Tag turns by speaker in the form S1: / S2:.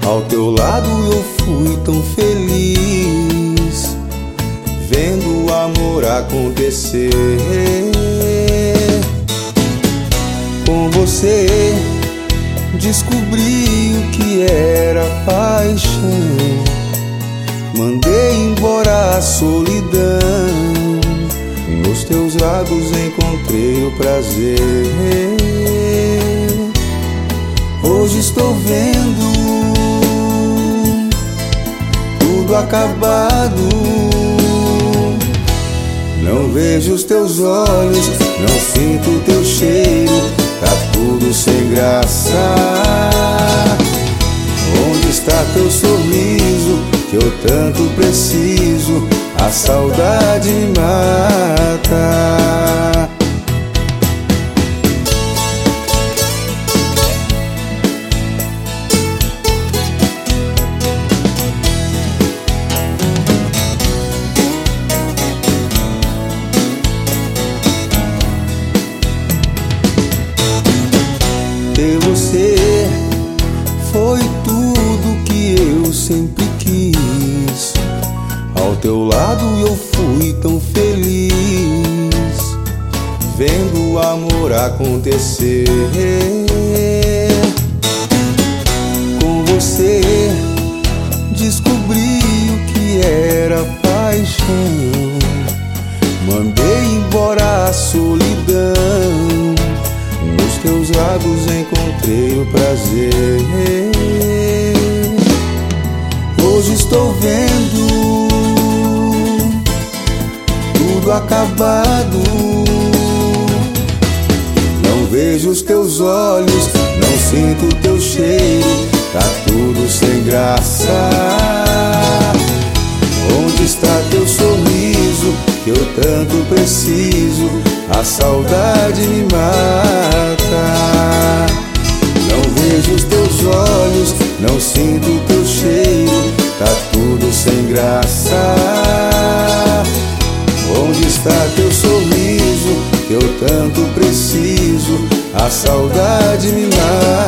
S1: Ao teu lado eu fui tão feliz, vendo o amor acontecer. Com você descobri o que era paixão, mandei embora a solidão, nos teus lábios encontrei o prazer. Hoje estou vendo tudo acabado, não vejo os teus olhos, não sinto o teu cheiro, tá tudo sem graça. Onde está teu sorriso, que eu tanto preciso? A saudade me mata. Ter você foi tudo que eu sempre quis. Ao teu lado eu fui tão feliz, vendo o amor acontecer. Com você descobri o que era paixão, mandei embora a solidão, nos teus lábios encontrei o prazer. Hoje estou vendo tudo acabado, não vejo os teus olhos, não sinto o teu cheiro, tá tudo sem graça. Onde está teu sorriso, que eu tanto preciso? A saudade me mata. Não vejo os teus olhos, não sinto o teu cheiro, tá tudo sem graça. Onde está teu sorriso, que eu tanto preciso? A saudade me mata.